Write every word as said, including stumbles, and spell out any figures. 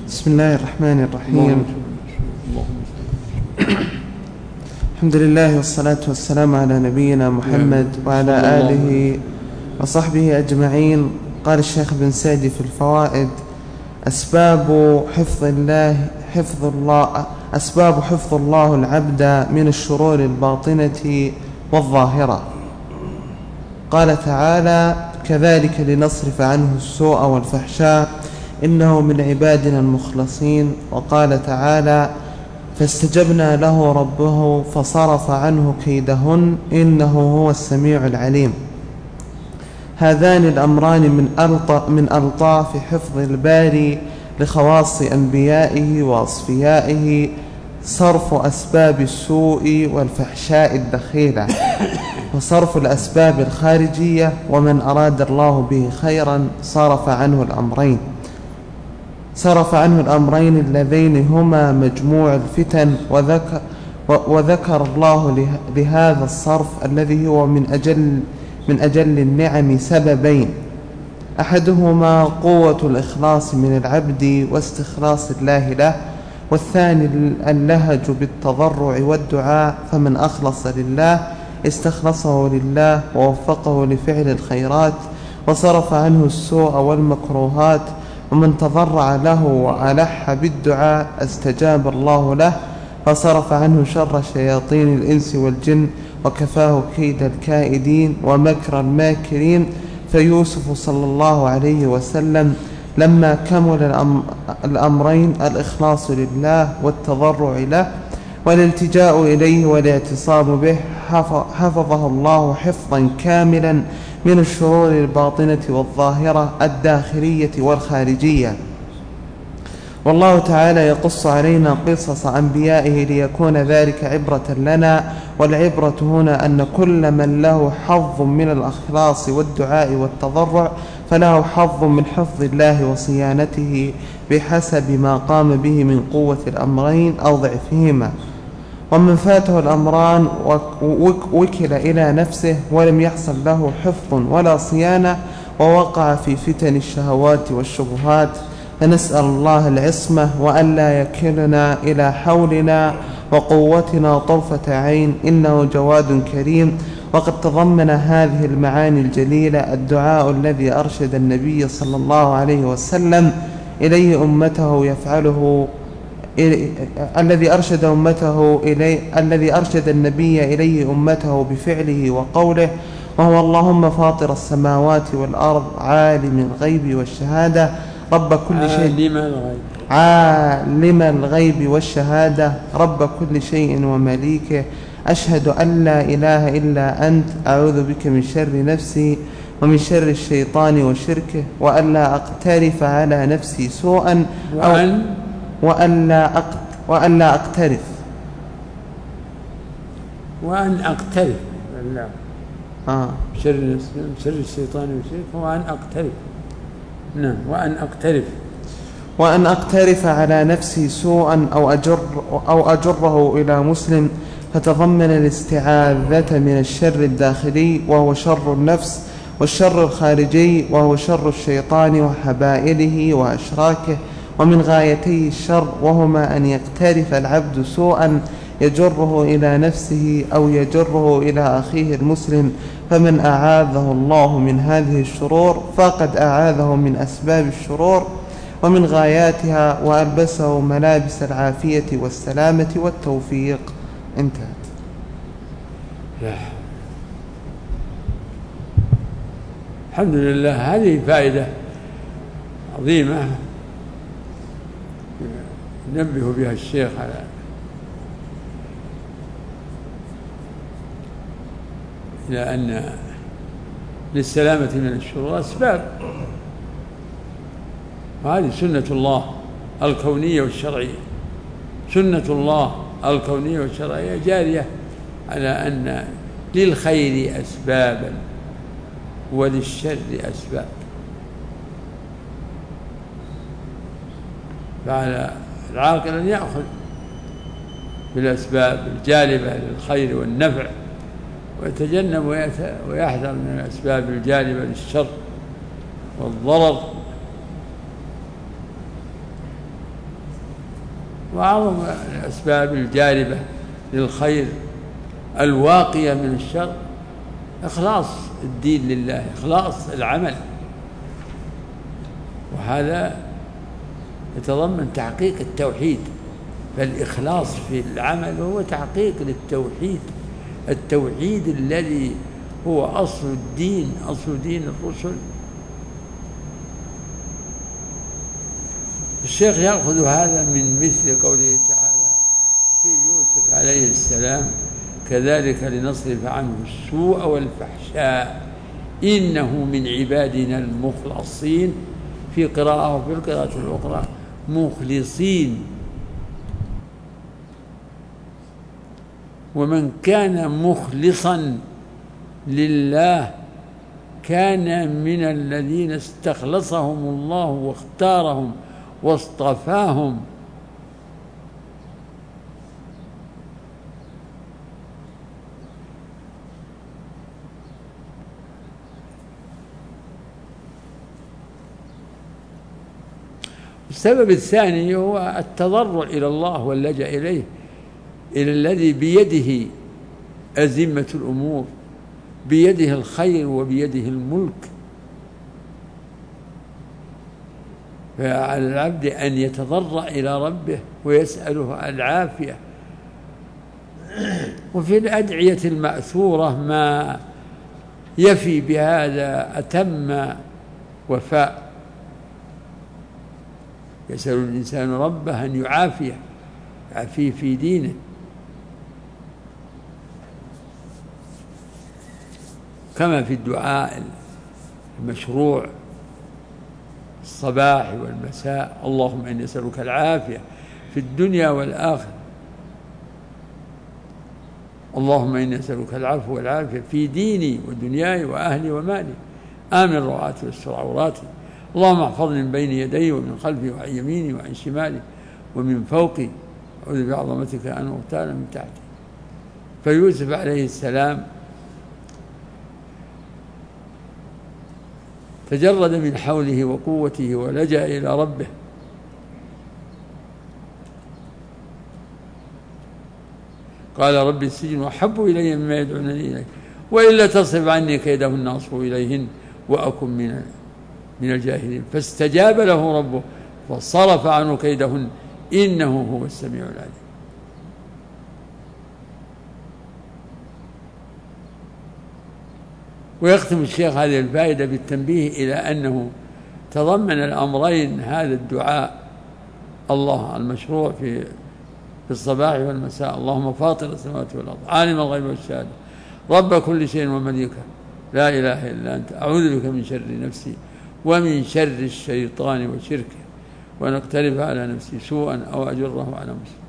بسم الله الرحمن الرحيم. الحمد لله والصلاة والسلام على نبينا محمد وعلى آله وصحبه أجمعين. قال الشيخ بن سعدي في الفوائد: أسباب حفظ الله حفظ الله أسباب حفظ الله العبد من الشرور الباطنة والظاهرة. قال تعالى: كذلك لنصرف عنه السوء والفحشاء إنه من عبادنا المخلصين. وقال تعالى: فاستجبنا له ربه فصرف عنه كيدهن إنه هو السميع العليم. هذان الأمران من من ألطاف حفظ الباري لخواص أنبيائه وأصفيائه، صرف أسباب السوء والفحشاء الدخيلة، وصرف الأسباب الخارجية، ومن أراد الله به خيرا صرف عنه الأمرين صرف عنه الأمرين اللذين هما مجموع الفتن. وذكر, وذكر الله لهذا الصرف الذي هو من أجل, من أجل النعم سببين: أحدهما قوة الإخلاص من العبد واستخلاص الله له، والثاني اللهج بالتضرع والدعاء، فمن أخلص لله استخلصه لله ووفقه لفعل الخيرات وصرف عنه السوء والمكروهات، ومن تضرع له وألح بالدعاء استجاب الله له فصرف عنه شر شياطين الإنس والجن وكفاه كيد الكائدين ومكر الماكرين. فيوسف صلى الله عليه وسلم لما كمل الأمرين الإخلاص لله والتضرع له والالتجاء إليه والاعتصام به حفظه الله حفظا كاملا من الشرور الباطنة والظاهرة الداخلية والخارجية. والله تعالى يقص علينا قصص أنبيائه ليكون ذلك عبرة لنا، والعبرة هنا أن كل من له حظ من الإخلاص والدعاء والتضرع فله حظ من حفظ الله وصيانته بحسب ما قام به من قوة الأمرين أو ضعفهما. ومن فاته الأمران وكل إلى نفسه ولم يحصل له حفظ ولا صيانة ووقع في فتن الشهوات والشبهات، فنسأل الله العصمة وألا يكلنا إلى حولنا وقوتنا طرفة عين، إنه جواد كريم. وقد تضمن هذه المعاني الجليلة الدعاء الذي أرشد النبي صلى الله عليه وسلم إليه أمته يفعله الذي أرشد أمته إليه الذي أرشد النبي إليه أمته بفعله وقوله، وهو: اللهم فاطر السماوات والأرض عالم الغيب والشهادة رب كل شيء عالم الغيب والشهادة رب كل شيء ومليكه، أشهد أن لا إله إلا أنت، أعوذ بك من شر نفسي ومن شر الشيطان وشركه، وأن لا أقترف على نفسي سوءا أو وأن لا أقت وأن لا أقترف وأن أقترف لا آه. شر شر الشيطان وشركه وأن أقترف نعم وأن أقترف وأن أقترف على نفسي سوءا أو أجر أو أجره إلى مسلم، فتضمن الاستعاذة من الشر الداخلي وهو شر النفس، والشر الخارجي وهو شر الشيطان وحبائله وأشراكه. ومن غايتي الشر وهما أن يقترف العبد سوءا يجره إلى نفسه أو يجره إلى أخيه المسلم، فمن أعاذه الله من هذه الشرور فقد أعاذه من أسباب الشرور ومن غاياتها، وألبسه ملابس العافية والسلامة والتوفيق. انتهت. الحمد لله. هذه فائدة عظيمة ينبه بها الشيخ على إلى أن للسلامة من الشرور أسباب، وهذه سنة الله الكونية والشرعية. سنة الله الكونية والشرعية جارية على أن للخير أسبابا وللشر أسباب، فعلى العاقل أن يأخذ بالأسباب الجالبة للخير والنفع ويتجنب ويحذر من الأسباب الجالبة للشر والضرر. وأعظم الأسباب الجالبة للخير الواقية من الشر إخلاص الدين لله، إخلاص العمل، وهذا يتضمن تحقيق التوحيد. فالإخلاص في العمل هو تحقيق للتوحيد، التوحيد الذي هو أصل الدين، أصل دين الرسل. الشيخ يأخذ هذا من مثل قوله تعالى في يوسف عليه السلام: كذلك لنصرف عنه السوء والفحشاء إنه من عبادنا المخلصين، في قراءة وفي القراءة الأخرى مخلصين. ومن كان مخلصا لله كان من الذين استخلصهم الله واختارهم واصطفاهم. السبب الثاني هو التضرع إلى الله واللجأ إليه، إلى الذي بيده أزمة الأمور، بيده الخير وبيده الملك. فعلى العبد أن يتضرع إلى ربه ويسأله العافية. وفي الأدعية المأثورة ما يفي بهذا أتم وفاء. يسأل الإنسان ربه أن يعافيه، يعافيه في دينه. كما في الدعاء المشروع الصباح والمساء: اللهم إني أسألك العافية في الدنيا والآخرة، اللهم إني أسألك العفو والعافية في ديني ودنياي وأهلي ومالي، آمن روعاتي واستر عوراتي، اللهم احفظني من بين يدي ومن خلفي وعن يميني وعن شمالي ومن فوقي، أعوذ بعظمتك أن أغتال من تحتي. فيوسف عليه السلام تجرد من حوله وقوته ولجأ إلى ربه. قال رب السجن أحب إلي مما يدعونني إليه وإلا تصرف عني كيدهن أصب إليهن وأكن من من الجاهلين. فاستجاب له ربه فصرف عنه كيدهن إنه هو السميع العليم. ويختم الشيخ هذه الفائدة بالتنبيه إلى أنه تضمن الأمرين هذا الدعاء الله المشروع في في الصباح والمساء: اللهم فاطر السماوات والأرض عالم الغيب والشهادة رب كل شيء ومليكه لا إله إلا أنت أعوذ بك من شر نفسي ومن شر الشيطان وشركه وأن أقترف على نفسي سوءا أو أجره على مسلم.